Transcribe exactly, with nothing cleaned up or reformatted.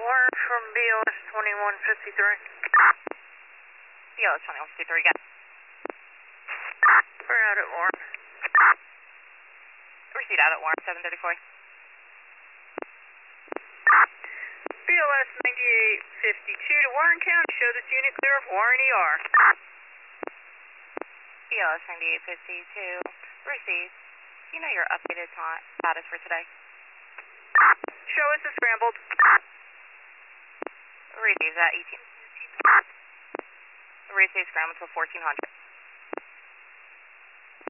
Warren from B L S twenty-one fifty-three. B L S twenty-one fifty-three, got it. We're out at Warren. Receipt out at Warren, seven thirty-four. B L S ninety-eight fifty-two to Warren County. Show this unit clear of Warren E R. B L S ninety-eight fifty-two, receipt. Do you know your updated time status for today? Show us the scrambled. Receive that eighteen. Receive scrambled till fourteen hundred.